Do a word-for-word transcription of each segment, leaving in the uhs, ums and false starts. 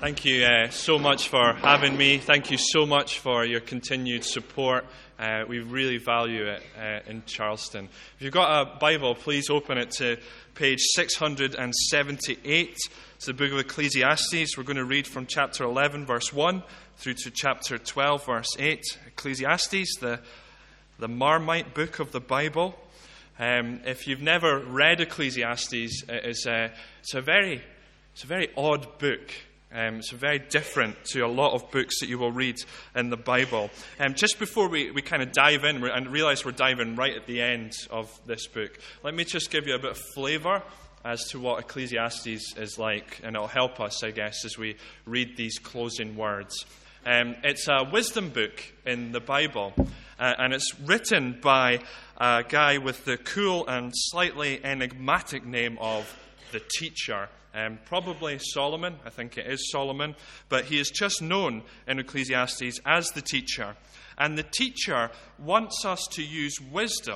Thank you uh, so much for having me. Thank you so much for your continued support. Uh, we really value it uh, in Charleston. If you've got a Bible, please open it to page six hundred seventy-eight. It's the book of Ecclesiastes. We're going to read from chapter eleven, verse one, through to chapter twelve, verse eight. Ecclesiastes, the, the Marmite book of the Bible. Um, if you've never read Ecclesiastes, it's a, it's a very, it's a very odd book. Um, it's very different to a lot of books that you will read in the Bible. Um, just before we, we kind of dive in and realize we're diving right at the end of this book, let me just give you a bit of flavor as to what Ecclesiastes is like, and it'll help us, I guess, as we read these closing words. Um, it's a wisdom book in the Bible, uh, and it's written by a guy with the cool and slightly enigmatic name of the Teacher. Um, probably Solomon, I think it is Solomon, but he is just known in Ecclesiastes as the Teacher. And the Teacher wants us to use wisdom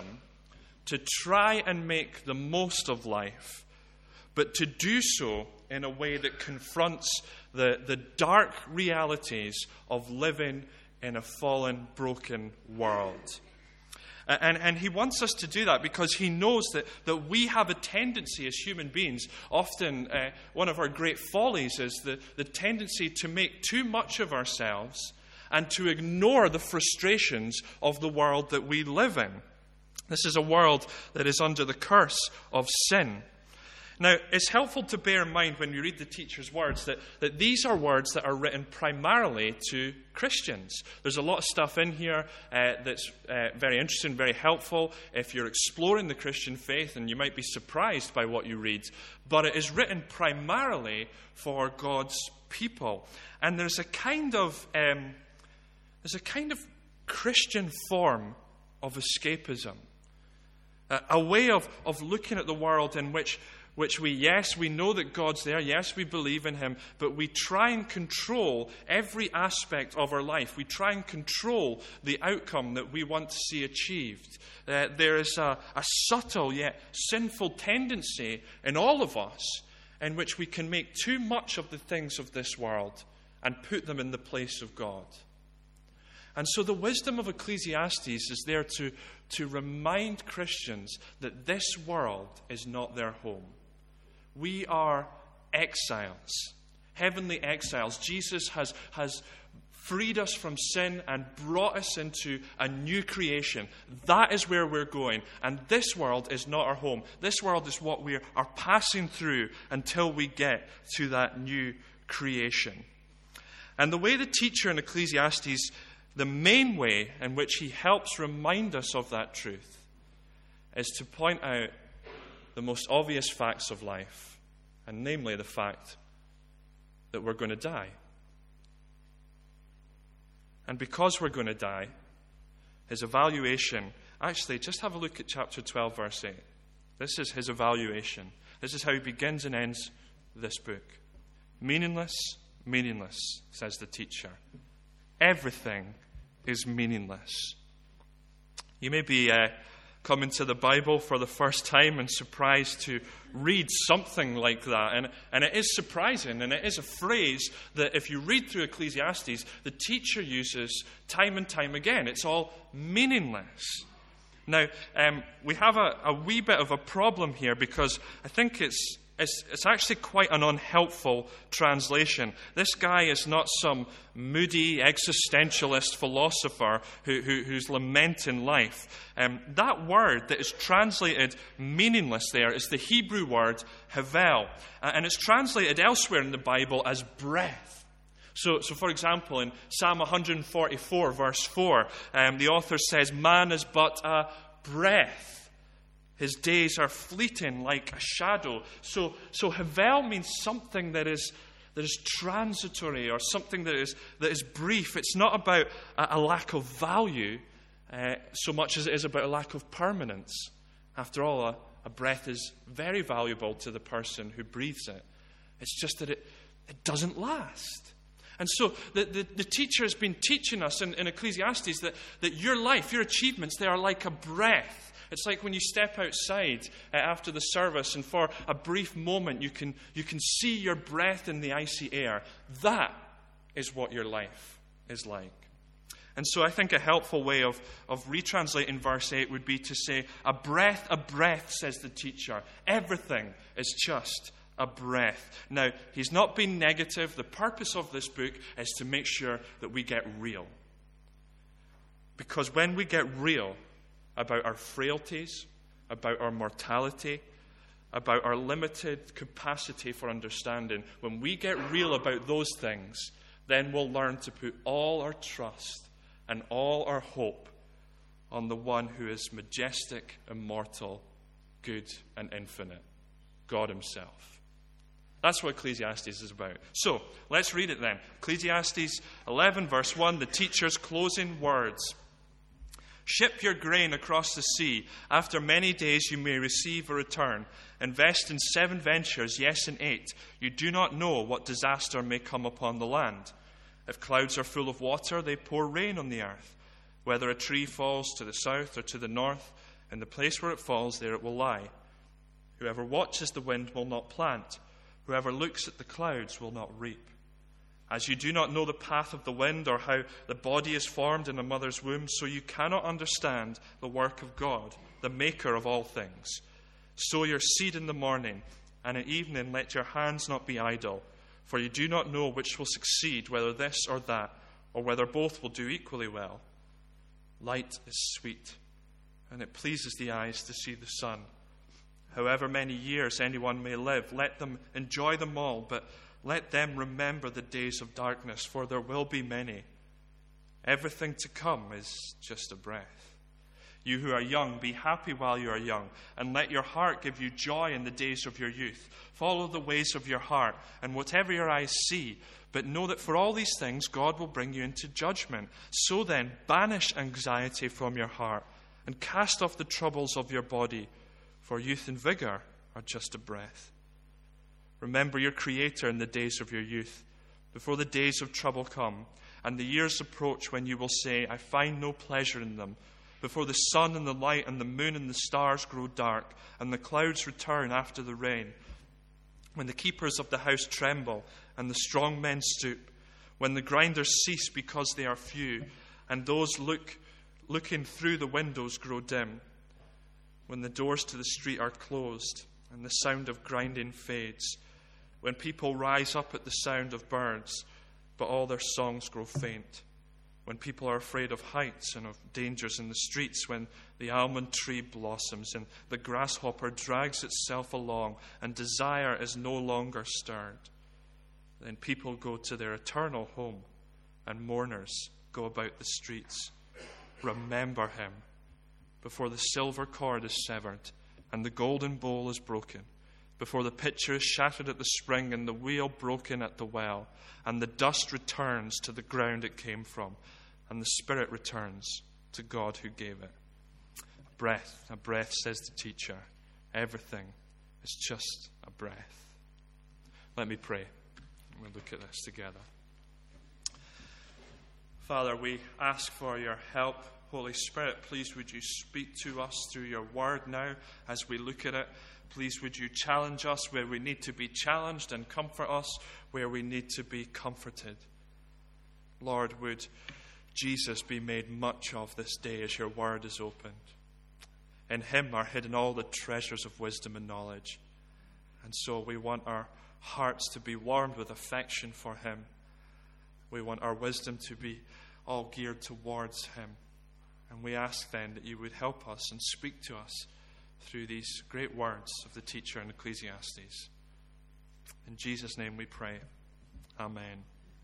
to try and make the most of life, but to do so in a way that confronts the, the dark realities of living in a fallen, broken world. And, and he wants us to do that because he knows that, that we have a tendency as human beings. Often, uh, one of our great follies is the, the tendency to make too much of ourselves and to ignore the frustrations of the world that we live in. This is a world that is under the curse of sin. Now, it's helpful to bear in mind when you read the Teacher's words that, that these are words that are written primarily to Christians. There's a lot of stuff in here uh, that's uh, very interesting, very helpful if you're exploring the Christian faith, and you might be surprised by what you read. But it is written primarily for God's people. And there's a kind of um, there's a kind of Christian form of escapism, a, a way of, of looking at the world in which Which we, yes, we know that God's there, yes, we believe in Him, but we try and control every aspect of our life. We try and control the outcome that we want to see achieved. Uh, there is a, a subtle yet sinful tendency in all of us in which we can make too much of the things of this world and put them in the place of God. And so the wisdom of Ecclesiastes is there to, to remind Christians that this world is not their home. We are exiles, heavenly exiles. Jesus has, has freed us from sin and brought us into a new creation. That is where we're going. And this world is not our home. This world is what we are passing through until we get to that new creation. And the way the Teacher in Ecclesiastes, the main way in which he helps remind us of that truth, is to point out the most obvious facts of life, and namely the fact that we're going to die. And because we're going to die, his evaluation, actually, just have a look at chapter twelve, verse eight. This is his evaluation. This is how he begins and ends this book. Meaningless, meaningless, says the Teacher. Everything is meaningless. You may be uh, coming to the Bible for the first time and surprised to read something like that. And, and it is surprising, and it is a phrase that if you read through Ecclesiastes, the Teacher uses time and time again. It's all meaningless. Now, um, we have a, a wee bit of a problem here because I think it's It's, it's actually quite an unhelpful translation. This guy is not some moody existentialist philosopher who, who, who's lamenting life. Um, that word that is translated meaningless there is the Hebrew word havel. Uh, and it's translated elsewhere in the Bible as breath. So, so for example, in Psalm one forty-four, verse four, um, the author says, "Man is but a breath. His days are fleeting like a shadow." So, so havel means something that is that is transitory, or something that is that is brief. It's not about a, a lack of value uh, so much as it is about a lack of permanence. After all, a, a breath is very valuable to the person who breathes it. It's just that it, it doesn't last. And so the, the, the Teacher has been teaching us in, in Ecclesiastes that, that your life, your achievements, they are like a breath. It's like when you step outside uh, after the service and for a brief moment you can, you can see your breath in the icy air. That is what your life is like. And so I think a helpful way of, of retranslating verse eight would be to say, a breath, a breath, says the teacher. Everything is just a breath. Now, he's not being negative. The purpose of this book is to make sure that we get real. Because when we get real about our frailties, about our mortality, about our limited capacity for understanding, when we get real about those things, then we'll learn to put all our trust and all our hope on the one who is majestic, immortal, good, and infinite, God himself. That's what Ecclesiastes is about. So, let's read it then. Ecclesiastes eleven, verse one, the teacher's closing words. Ship your grain across the sea. After many days you may receive a return. Invest in seven ventures, yes, in eight. You do not know what disaster may come upon the land. If clouds are full of water, they pour rain on the earth. Whether a tree falls to the south or to the north, in the place where it falls, there it will lie. Whoever watches the wind will not plant. Whoever looks at the clouds will not reap. As you do not know the path of the wind or how the body is formed in a mother's womb, so you cannot understand the work of God, the maker of all things. Sow your seed in the morning, and at evening let your hands not be idle, for you do not know which will succeed, whether this or that, or whether both will do equally well. Light is sweet, and it pleases the eyes to see the sun. However many years anyone may live, let them enjoy them all, but let them remember the days of darkness, for there will be many. Everything to come is just a breath. You who are young, be happy while you are young, and let your heart give you joy in the days of your youth. Follow the ways of your heart, and whatever your eyes see, but know that for all these things God will bring you into judgment. So then, banish anxiety from your heart, and cast off the troubles of your body, for youth and vigor are just a breath. Remember your Creator in the days of your youth, before the days of trouble come, and the years approach when you will say, I find no pleasure in them, before the sun and the light and the moon and the stars grow dark, and the clouds return after the rain, when the keepers of the house tremble, and the strong men stoop, when the grinders cease because they are few, and those look, looking through the windows grow dim, when the doors to the street are closed, and the sound of grinding fades, when people rise up at the sound of birds, but all their songs grow faint, when people are afraid of heights and of dangers in the streets, when the almond tree blossoms and the grasshopper drags itself along and desire is no longer stirred, then people go to their eternal home and mourners go about the streets. Remember him before the silver cord is severed and the golden bowl is broken, before the pitcher is shattered at the spring and the wheel broken at the well, and the dust returns to the ground it came from, and the spirit returns to God who gave it. A breath, a breath, says the teacher. Everything is just a breath. Let me pray. We'll look at this together. Father, we ask for your help. Holy Spirit, please would you speak to us through your word now as we look at it. Please would you challenge us where we need to be challenged and comfort us where we need to be comforted. Lord, would Jesus be made much of this day as your word is opened. In him are hidden all the treasures of wisdom and knowledge. And so we want our hearts to be warmed with affection for him. We want our wisdom to be all geared towards him. And we ask then that you would help us and speak to us through these great words of the teacher in Ecclesiastes. In Jesus' name we pray. Amen.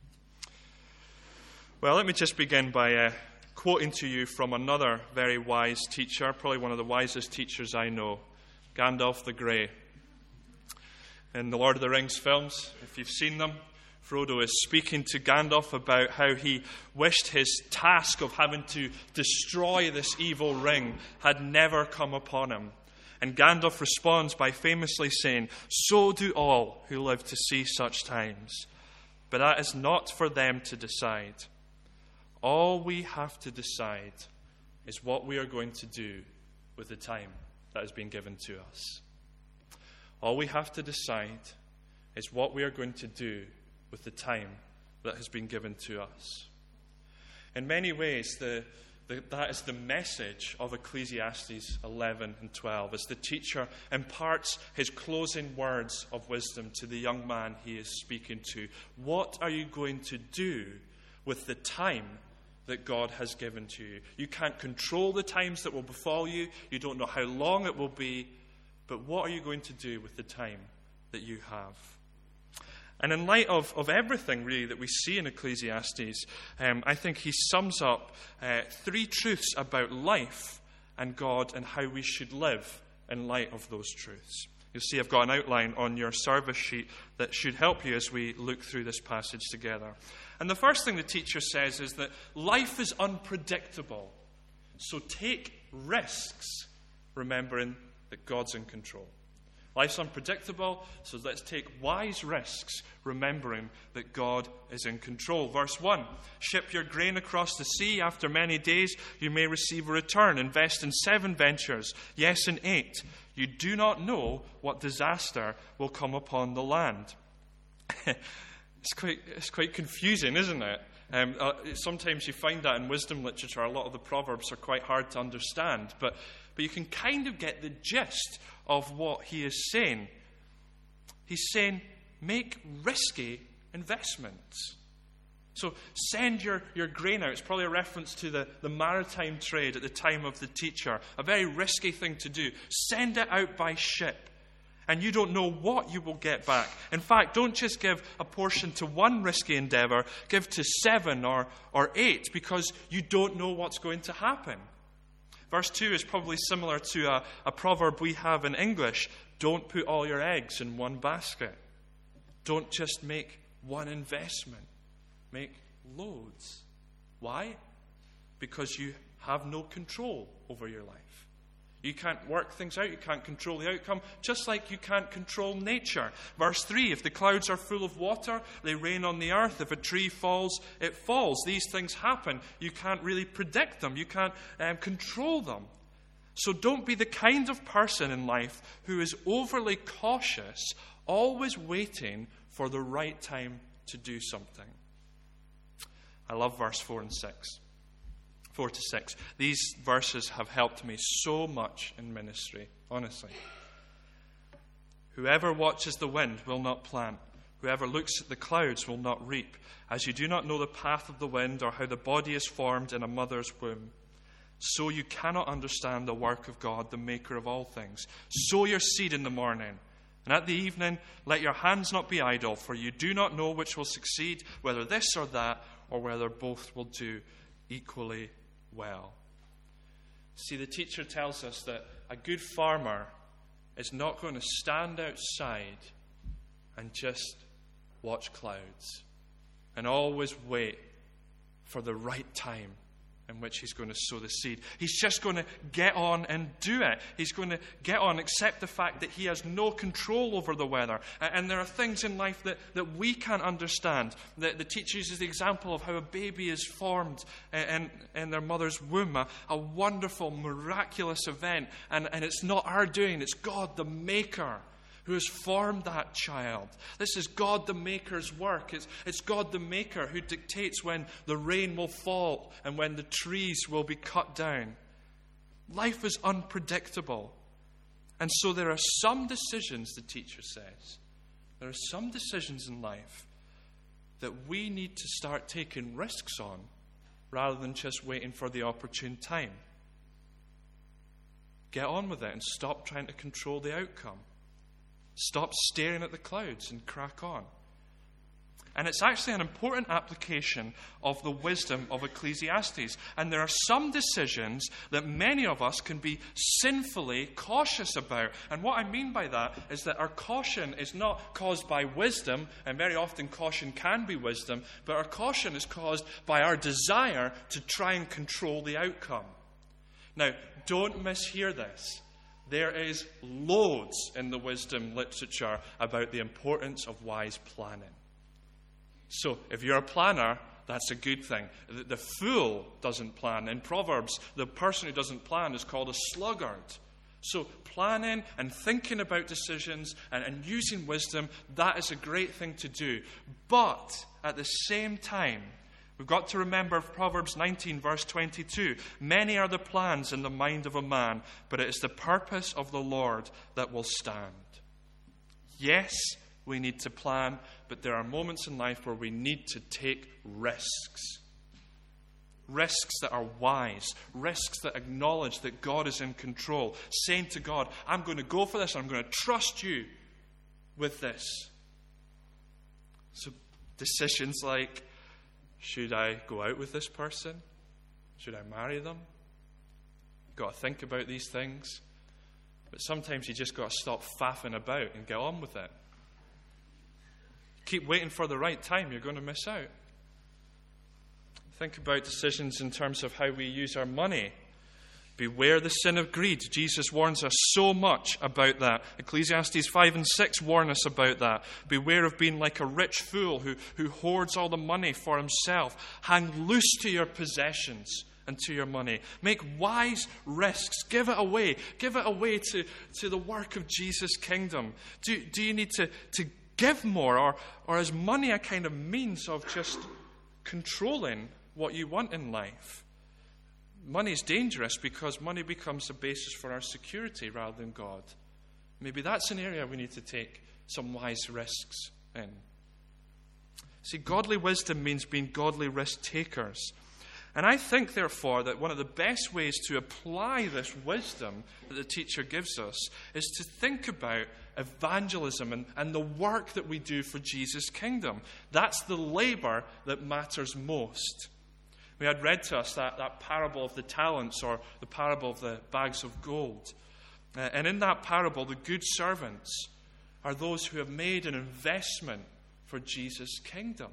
Well, let me just begin by uh, quoting to you from another very wise teacher, probably one of the wisest teachers I know, Gandalf the Grey. In the Lord of the Rings films, if you've seen them, Frodo is speaking to Gandalf about how he wished his task of having to destroy this evil ring had never come upon him. And Gandalf responds by famously saying, "So do all who live to see such times. But that is not for them to decide. All we have to decide is what we are going to do with the time that has been given to us. All we have to decide is what we are going to do with the time that has been given to us. In many ways, the, the, that is the message of Ecclesiastes eleven and twelve, as the teacher imparts his closing words of wisdom to the young man he is speaking to. What are you going to do with the time that God has given to you? You can't control the times that will befall you. You don't know how long it will be. But what are you going to do with the time that you have? And in light of, of everything, really, that we see in Ecclesiastes, um, I think he sums up uh, three truths about life and God and how we should live in light of those truths. You'll see I've got an outline on your service sheet that should help you as we look through this passage together. And the first thing the teacher says is that life is unpredictable. So take risks, remembering that God's in control. Life's unpredictable, so let's take wise risks, remembering that God is in control. Verse one, ship your grain across the sea. After many days, you may receive a return. Invest in seven ventures, yes, in eight. You do not know what disaster will come upon the land. it's quite, it's quite confusing, isn't it? Um, uh, sometimes you find that in wisdom literature. A lot of the proverbs are quite hard to understand, but But you can kind of get the gist of what he is saying. He's saying, make risky investments. So send your, your grain out. It's probably a reference to the, the maritime trade at the time of the teacher. A very risky thing to do. Send it out by ship. And you don't know what you will get back. In fact, don't just give a portion to one risky endeavor. Give to seven or, or eight, because you don't know what's going to happen. Verse two is probably similar to a, a proverb we have in English. Don't put all your eggs in one basket. Don't just make one investment. Make loads. Why? Because you have no control over your life. You can't work things out. You can't control the outcome, just like you can't control nature. Verse three, if the clouds are full of water, they rain on the earth. If a tree falls, it falls. These things happen. You can't really predict them. You can't um, control them. So don't be the kind of person in life who is overly cautious, always waiting for the right time to do something. I love verse four and six. Four to six. These verses have helped me so much in ministry, honestly. Whoever watches the wind will not plant. Whoever looks at the clouds will not reap. As you do not know the path of the wind or how the body is formed in a mother's womb, so you cannot understand the work of God, the maker of all things. Sow your seed in the morning, and at the evening let your hands not be idle, for you do not know which will succeed, whether this or that, or whether both will do equally well. See, the teacher tells us that a good farmer is not going to stand outside and just watch clouds and always wait for the right time in which he's going to sow the seed. He's just going to get on and do it. He's going to get on, accept the fact that he has no control over the weather. And there are things in life that, that we can't understand. The, the teacher uses the example of how a baby is formed in, in their mother's womb, a, a wonderful, miraculous event. And, and it's not our doing, it's God, the Maker, who has formed that child. This is God the Maker's work. It's, it's God the Maker who dictates when the rain will fall and when the trees will be cut down. Life is unpredictable. And so there are some decisions, the teacher says, there are some decisions in life that we need to start taking risks on rather than just waiting for the opportune time. Get on with it and stop trying to control the outcome. Stop staring at the clouds and crack on. And it's actually an important application of the wisdom of Ecclesiastes. And there are some decisions that many of us can be sinfully cautious about. And what I mean by that is that our caution is not caused by wisdom, and very often caution can be wisdom, but our caution is caused by our desire to try and control the outcome. Now, don't mishear this. There is loads in the wisdom literature about the importance of wise planning. So, if you're a planner, that's a good thing. The, the fool doesn't plan. In Proverbs, the person who doesn't plan is called a sluggard. So planning and thinking about decisions and, and using wisdom, that is a great thing to do. But at the same time, we've got to remember Proverbs nineteen, verse twenty-two. Many are the plans in the mind of a man, but it is the purpose of the Lord that will stand. Yes, we need to plan, but there are moments in life where we need to take risks. Risks that are wise. Risks that acknowledge that God is in control. Saying to God, I'm going to go for this. I'm going to trust you with this. So decisions like, should I go out with this person? Should I marry them? You've got to think about these things. But sometimes you just got to stop faffing about and get on with it. Keep waiting for the right time, you're going to miss out. Think about decisions in terms of how we use our money. Beware the sin of greed. Jesus warns us so much about that. Ecclesiastes five and six warn us about that. Beware of being like a rich fool who, who hoards all the money for himself. Hang loose to your possessions and to your money. Make wise risks. Give it away. Give it away to, to the work of Jesus' kingdom. Do, do you need to, to give more? Or, or is money a kind of means of just controlling what you want in life? Money is dangerous because money becomes the basis for our security rather than God. Maybe that's an area we need to take some wise risks in. See, godly wisdom means being godly risk takers. And I think, therefore, that one of the best ways to apply this wisdom that the teacher gives us is to think about evangelism and, and the work that we do for Jesus' kingdom. That's the labor that matters most. We had read to us that, that parable of the talents, or the parable of the bags of gold. Uh, and in that parable, the good servants are those who have made an investment for Jesus' kingdom.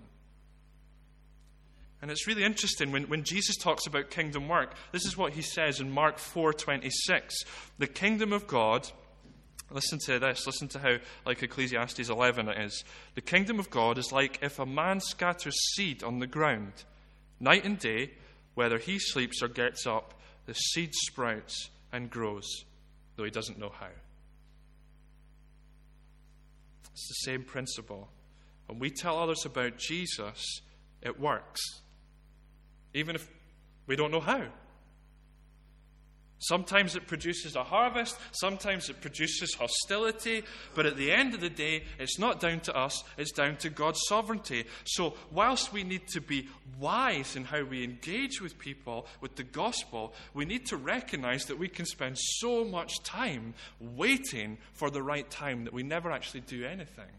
And it's really interesting when, when Jesus talks about kingdom work. This is what he says in Mark four twenty-six. The kingdom of God, listen to this, listen to how like Ecclesiastes eleven it is. The kingdom of God is like if a man scatters seed on the ground. Night and day, whether he sleeps or gets up, the seed sprouts and grows, though he doesn't know how. It's the same principle. When we tell others about Jesus, it works. Even if we don't know how. Sometimes it produces a harvest, sometimes it produces hostility, but at the end of the day, it's not down to us, it's down to God's sovereignty. So whilst we need to be wise in how we engage with people, with the gospel, we need to recognize that we can spend so much time waiting for the right time that we never actually do anything.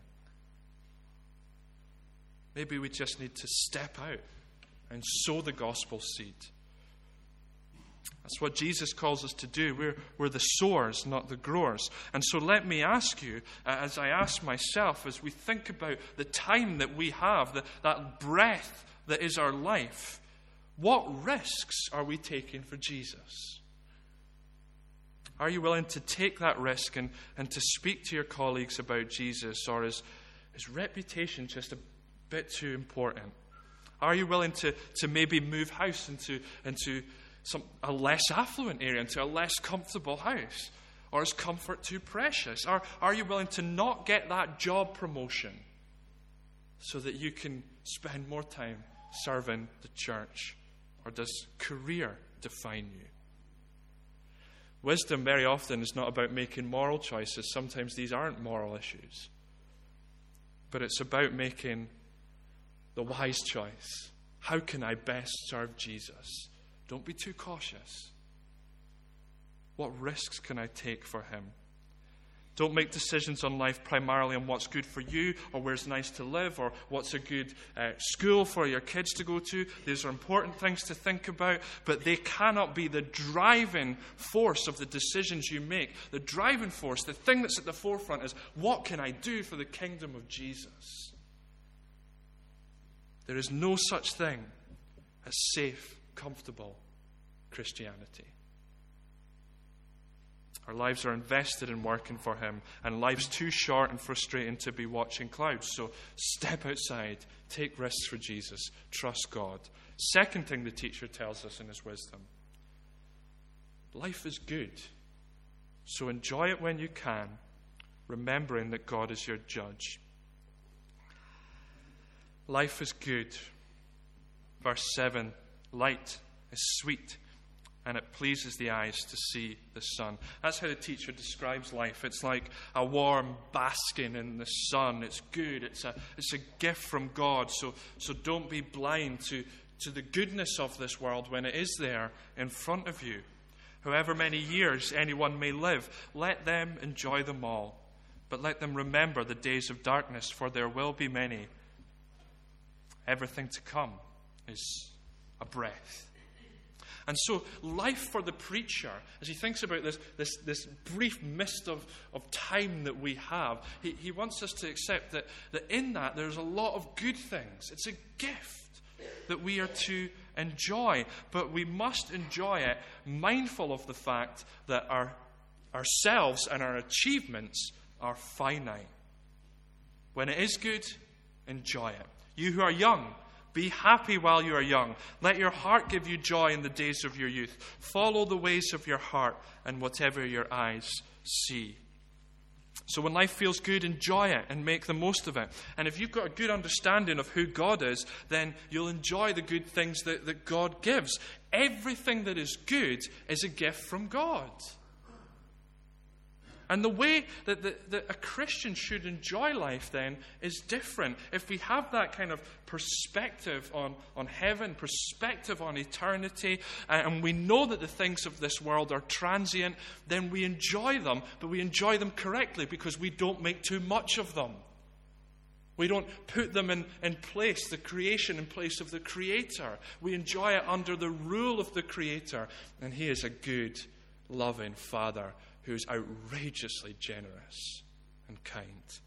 Maybe we just need to step out and sow the gospel seed. That's what Jesus calls us to do. We're, we're the sowers, not the growers. And so let me ask you, uh, as I ask myself, as we think about the time that we have, the, that breath that is our life, what risks are we taking for Jesus? Are you willing to take that risk and, and to speak to your colleagues about Jesus? Or is, is reputation just a bit too important? Are you willing to, to maybe move house into, into some, a less affluent area, into a less comfortable house? Or is comfort too precious? Are, are you willing to not get that job promotion so that you can spend more time serving the church? Or does career define you? Wisdom very often is not about making moral choices. Sometimes these aren't moral issues. But it's about making the wise choice. How can I best serve Jesus? Don't be too cautious. What risks can I take for him? Don't make decisions on life primarily on what's good for you, or where's nice to live, or what's a good uh, school for your kids to go to. These are important things to think about, but they cannot be the driving force of the decisions you make. The driving force, the thing that's at the forefront is, what can I do for the kingdom of Jesus? There is no such thing as safe, comfortable Christianity. Our lives are invested in working for him, and life's too short and frustrating to be watching clouds. So step outside, take risks for Jesus, trust God. Second thing the teacher tells us in his wisdom: life is good, so enjoy it when you can, remembering that God is your judge. Life is good. Verse seven, light is sweet, and it pleases the eyes to see the sun. That's how the teacher describes life. It's like a warm basking in the sun. It's good. It's a, it's a gift from God. So, so don't be blind to, to the goodness of this world when it is there in front of you. However many years anyone may live, let them enjoy them all. But let them remember the days of darkness, for there will be many. Everything to come is a breath. And so life for the preacher, as he thinks about this, this, this brief mist of, of time that we have, he, he wants us to accept that, that in that there's a lot of good things. It's a gift that we are to enjoy, but we must enjoy it mindful of the fact that our ourselves and our achievements are finite. When it is good, enjoy it. You who are young, be happy while you are young. Let your heart give you joy in the days of your youth. Follow the ways of your heart and whatever your eyes see. So when life feels good, enjoy it and make the most of it. And if you've got a good understanding of who God is, then you'll enjoy the good things that, that God gives. Everything that is good is a gift from God. And the way that, the, that a Christian should enjoy life then is different. If we have that kind of perspective on, on heaven, perspective on eternity, and we know that the things of this world are transient, then we enjoy them, but we enjoy them correctly because we don't make too much of them. We don't put them in, in place, the creation in place of the Creator. We enjoy it under the rule of the Creator. And He is a good, loving Father who is outrageously generous and kind.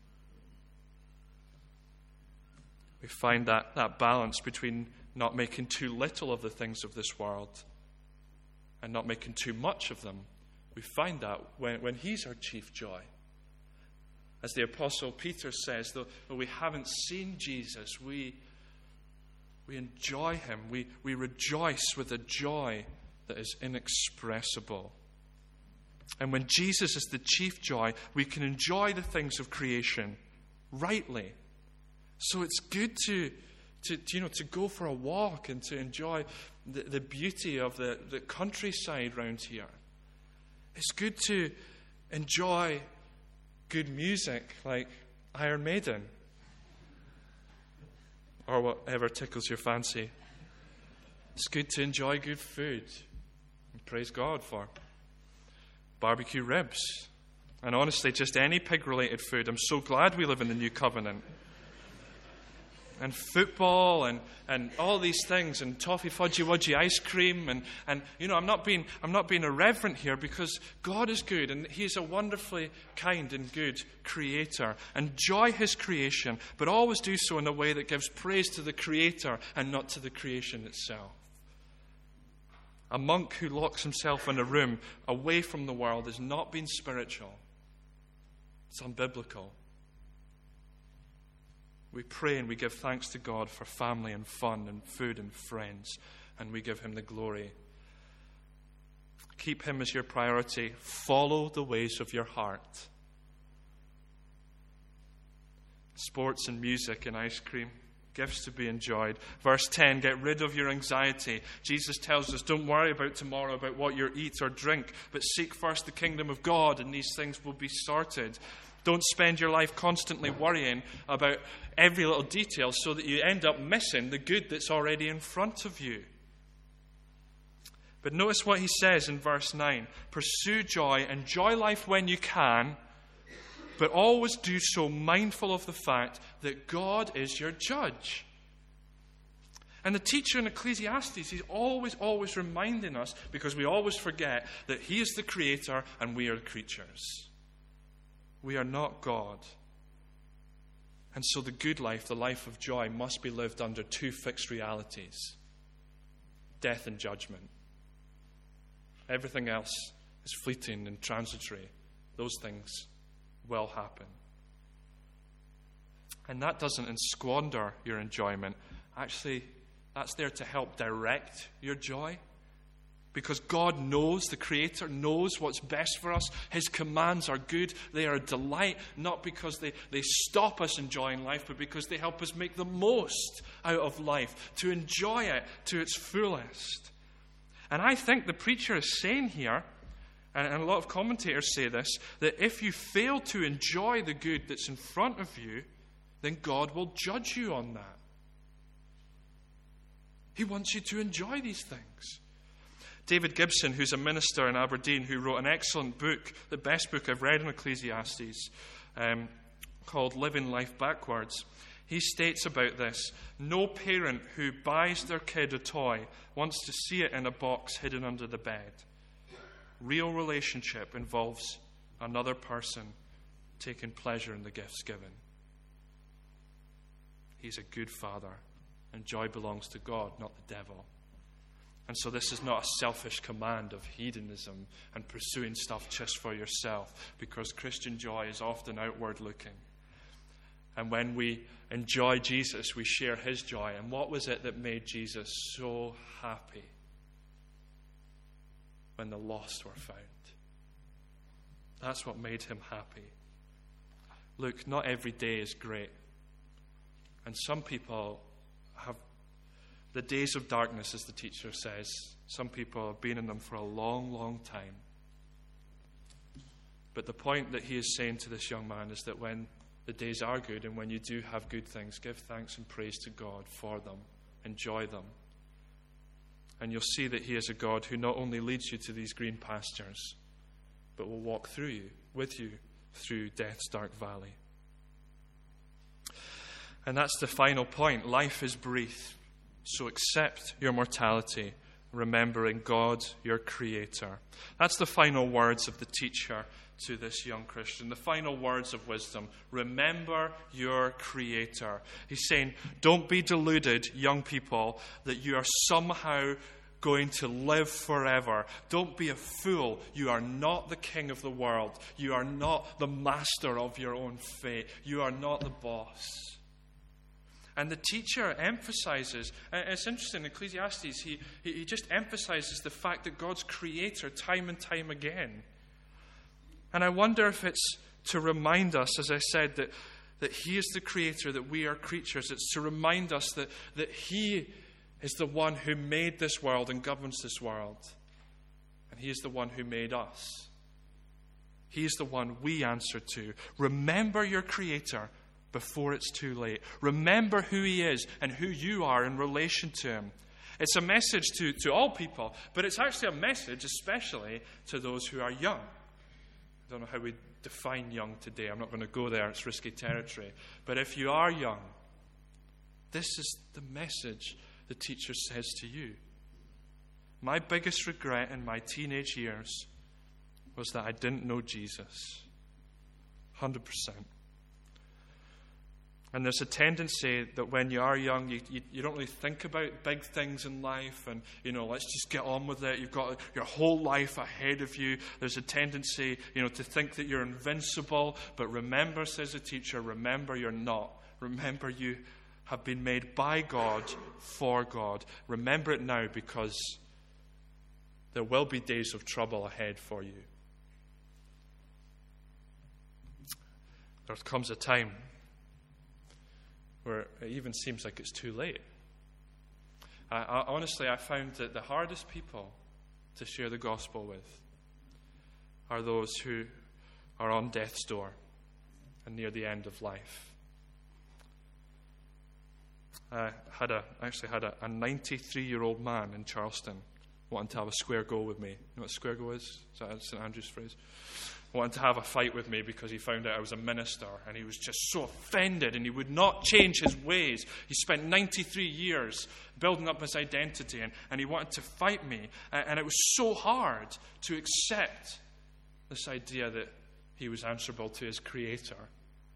We find that, that balance between not making too little of the things of this world and not making too much of them. We find that when, when He's our chief joy. As the Apostle Peter says, though, though we haven't seen Jesus, we, we enjoy Him. We, we rejoice with a joy that is inexpressible. And when Jesus is the chief joy, we can enjoy the things of creation rightly. So it's good to, to, to you know, to go for a walk and to enjoy the, the beauty of the, the countryside round here. It's good to enjoy good music like Iron Maiden or whatever tickles your fancy. It's good to enjoy good food and praise God for barbecue ribs, and honestly, just any pig-related food. I'm so glad we live in the New Covenant. And football and, and all these things, and toffee fudgy wudgy ice cream, and, and you know, I'm not being I'm not being irreverent here because God is good and He is a wonderfully kind and good Creator. Enjoy His creation, but always do so in a way that gives praise to the Creator and not to the creation itself. A monk who locks himself in a room away from the world is not being spiritual. It's unbiblical. We pray and we give thanks to God for family and fun and food and friends, and we give Him the glory. Keep Him as your priority. Follow the ways of your heart. Sports and music and ice cream, gifts to be enjoyed. Verse ten, get rid of your anxiety. Jesus tells us, don't worry about tomorrow, about what you eat or drink, but seek first the kingdom of God, and these things will be sorted. Don't spend your life constantly worrying about every little detail so that you end up missing the good that's already in front of you. But notice what he says in verse nine. Pursue joy, enjoy life when you can, but always do so mindful of the fact that God is your judge. And the teacher in Ecclesiastes, he's always, always reminding us, because we always forget, that He is the Creator and we are the creatures. We are not God. And so the good life, the life of joy, must be lived under two fixed realities: death and judgment. Everything else is fleeting and transitory. Those things will happen. And that doesn't squander your enjoyment. Actually, that's there to help direct your joy. Because God knows, the Creator knows what's best for us. His commands are good. They are a delight, not because they, they stop us enjoying life, but because they help us make the most out of life, to enjoy it to its fullest. And I think the preacher is saying here, and a lot of commentators say this, that if you fail to enjoy the good that's in front of you, then God will judge you on that. He wants you to enjoy these things. David Gibson, who's a minister in Aberdeen, who wrote an excellent book, the best book I've read in Ecclesiastes, um, called Living Life Backwards. He states about this, no parent who buys their kid a toy wants to see it in a box hidden under the bed. Real relationship involves another person taking pleasure in the gifts given. He's a good father, and joy belongs to God, not the devil. And so this is not a selfish command of hedonism and pursuing stuff just for yourself, because Christian joy is often outward looking. And when we enjoy Jesus, we share his joy. And what was it that made Jesus so happy? When the lost were found. That's what made him happy. Look, not every day is great. And some people have the days of darkness, as the teacher says. Some people have been in them for a long, long time. But the point that he is saying to this young man is that when the days are good and when you do have good things, give thanks and praise to God for them. Enjoy them. And you'll see that he is a God who not only leads you to these green pastures, but will walk through you, with you, through death's dark valley. And that's the final point. Life is brief. So accept your mortality, remembering God, your Creator. That's the final words of the teacher to this young Christian. The final words of wisdom. Remember your Creator. He's saying, don't be deluded, young people, that you are somehow going to live forever. Don't be a fool. You are not the king of the world. You are not the master of your own fate. You are not the boss. And the teacher emphasizes, and it's interesting, in Ecclesiastes, he, he just emphasizes the fact that God's creator time and time again. And I wonder if it's to remind us, as I said, that, that he is the creator, that we are creatures. It's to remind us that, that he is the one who made this world and governs this world. And he is the one who made us. He is the one we answer to. Remember your creator before it's too late. Remember who he is and who you are in relation to him. It's a message to, to all people, but it's actually a message especially to those who are young. I don't know how we define young today. I'm not going to go there. It's risky territory. But if you are young, this is the message the teacher says to you. My biggest regret in my teenage years was that I didn't know Jesus. one hundred percent. And there's a tendency that when you are young, you, you, you don't really think about big things in life and, you know, let's just get on with it. You've got your whole life ahead of you. There's a tendency, you know, to think that you're invincible. But remember, says the teacher, remember you're not. Remember you have been made by God for God. Remember it now, because there will be days of trouble ahead for you. There comes a time where it even seems like it's too late. I, I, honestly, I found that the hardest people to share the gospel with are those who are on death's door and near the end of life. I had a, actually had a, a ninety-three-year-old man in Charleston wanting to have a square go with me. You know what square go is? Is that Saint Andrew's phrase? Wanted to have a fight with me because he found out I was a minister, and he was just so offended, and he would not change his ways. He spent ninety-three years building up his identity, and, and he wanted to fight me. And, and it was so hard to accept this idea that he was answerable to his Creator.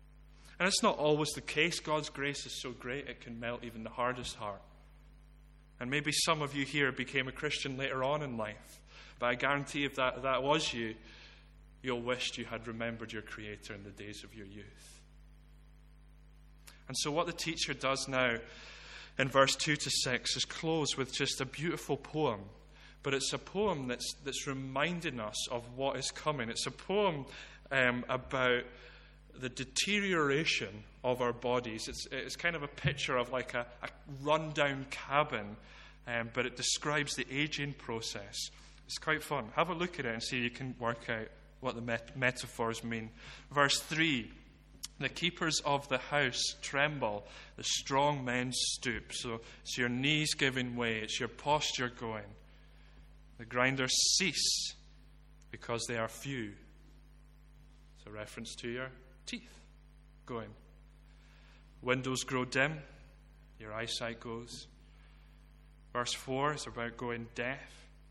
And it's not always the case. God's grace is so great it can melt even the hardest heart. And maybe some of you here became a Christian later on in life. But I guarantee if that, that was you, you'll wish you had remembered your Creator in the days of your youth. And so what the teacher does now in verse two to six is close with just a beautiful poem. But it's a poem that's, that's reminding us of what is coming. It's a poem um, about the deterioration of our bodies. It's, it's kind of a picture of like a, a rundown cabin, um, but it describes the aging process. It's quite fun. Have a look at it and see if you can work out what the met- metaphors mean. Verse three, the keepers of the house tremble, the strong men stoop. So it's your knees giving way, it's your posture going. The grinders cease because they are few. It's a reference to your teeth going. Windows grow dim, your eyesight goes. Verse four is about going deaf.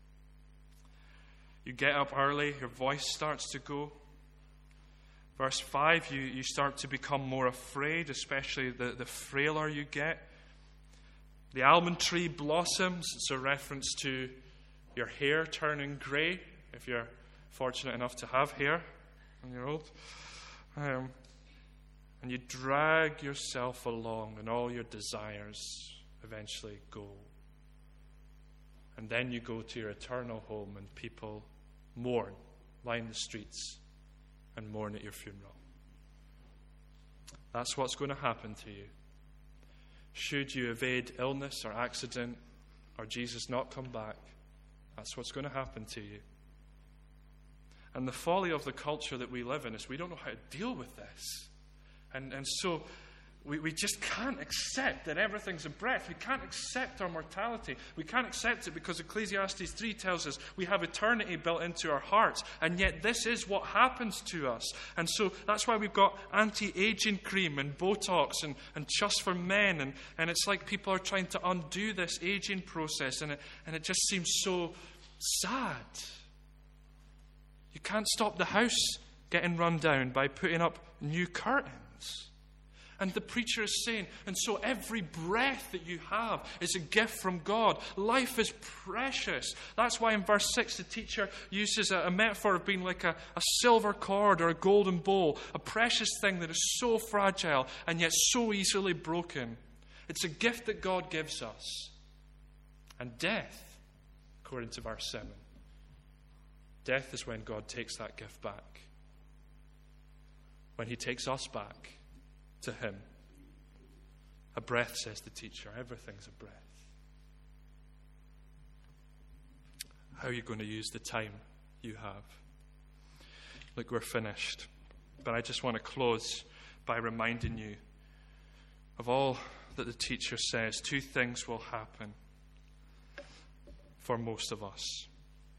You get up early, your voice starts to go. Verse five, you, you start to become more afraid, especially the, the frailer you get. The almond tree blossoms. It's a reference to your hair turning grey, if you're fortunate enough to have hair when you're old. Um, and you drag yourself along, and all your desires eventually go. And then you go to your eternal home, and people mourn, line the streets, and mourn at your funeral. That's what's going to happen to you. Should you evade illness or accident, or Jesus not come back, that's what's going to happen to you. And the folly of the culture that we live in is we don't know how to deal with this. And, and so we, we just can't accept that everything's a breath. We can't accept our mortality. We can't accept it because Ecclesiastes three tells us we have eternity built into our hearts. And yet this is what happens to us. And so that's why we've got anti-aging cream and Botox and, and just for men. And, and it's like people are trying to undo this aging process. And it, and it just seems so sad. You can't stop the house getting run down by putting up new curtains. And the preacher is saying, and so every breath that you have is a gift from God. Life is precious. That's why in verse six the teacher uses a, a metaphor of being like a, a silver cord or a golden bowl, a precious thing that is so fragile and yet so easily broken. It's a gift that God gives us. And death, according to verse seven, death is when God takes that gift back. When he takes us back to him. A breath, says the teacher. Everything's a breath. How are you going to use the time you have? Look, we're finished. But I just want to close by reminding you of all that the teacher says. Two things will happen for most of us.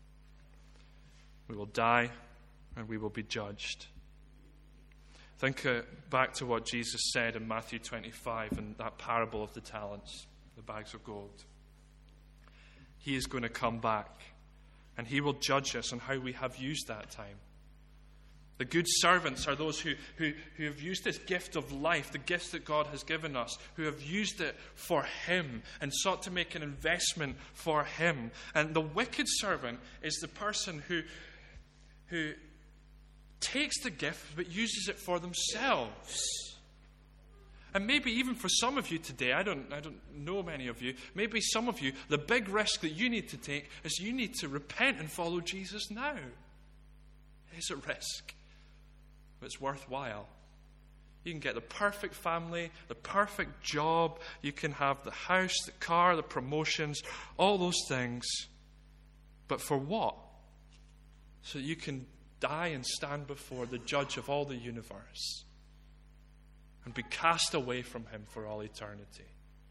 We will die and we will be judged. Think uh, back to what Jesus said in Matthew twenty-five and that parable of the talents, the bags of gold. He is going to come back and he will judge us on how we have used that time. The good servants are those who, who, who have used this gift of life, the gifts that God has given us, who have used it for him and sought to make an investment for him. And the wicked servant is the person who who takes the gift but uses it for themselves. And maybe even for some of you today, I don't, I don't know many of you, maybe some of you, the big risk that you need to take is you need to repent and follow Jesus now. It is a risk, but it's worthwhile. You can get the perfect family, the perfect job, you can have the house, the car, the promotions, all those things. But for what? So that you can die and stand before the judge of all the universe and be cast away from him for all eternity.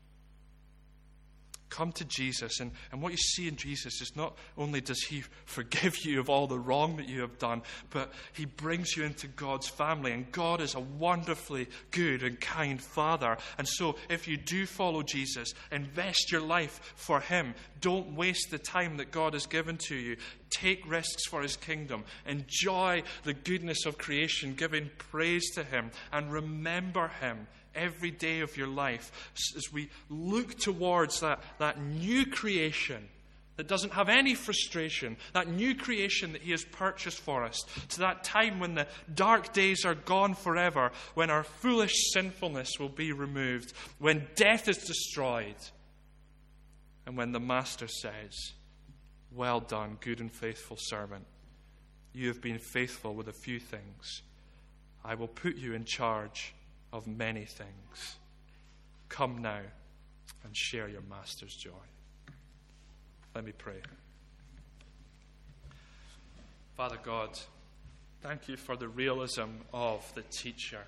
Come to Jesus, and, and what you see in Jesus is not only does he forgive you of all the wrong that you have done, but he brings you into God's family, and God is a wonderfully good and kind Father. And so if you do follow Jesus, invest your life for him. Don't waste the time that God has given to you. Take risks for his kingdom. Enjoy the goodness of creation, giving praise to him, and remember him every day of your life as we look towards that, that new creation that doesn't have any frustration, that new creation that he has purchased for us, to that time when the dark days are gone forever, when our foolish sinfulness will be removed, when death is destroyed, and when the Master says, "Well done, good and faithful servant. You have been faithful with a few things. I will put you in charge of many things. Come now and share your Master's joy." Let me pray. Father God, thank you for the realism of the teacher.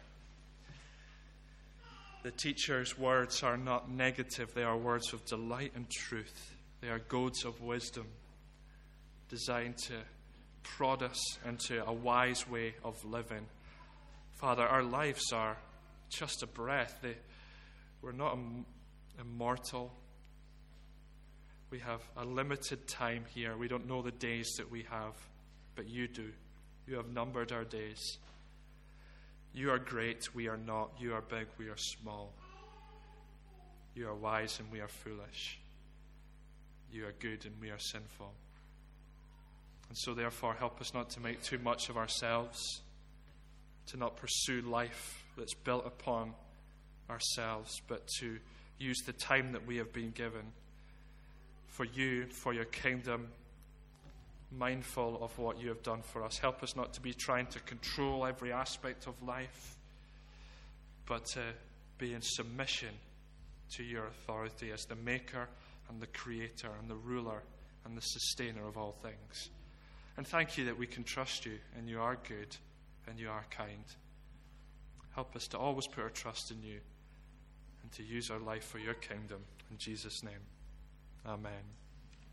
The teacher's words are not negative. They are words of delight and truth. They are goads of wisdom designed to prod us into a wise way of living. Father, our lives are just a breath. They, we're not im- immortal. We have a limited time here. We don't know the days that we have, but you do. You have numbered our days. You are great, we are not. You are big, we are small. You are wise and we are foolish. You are good and we are sinful. And so therefore, help us not to make too much of ourselves, to not pursue life that's built upon ourselves, but to use the time that we have been given for you, for your kingdom, mindful of what you have done for us. Help us not to be trying to control every aspect of life, but to be in submission to your authority as the maker and the creator and the ruler and the sustainer of all things. And thank you that we can trust you, and you are good and you are kind. Help us to always put our trust in you and to use our life for your kingdom. In Jesus' name, amen.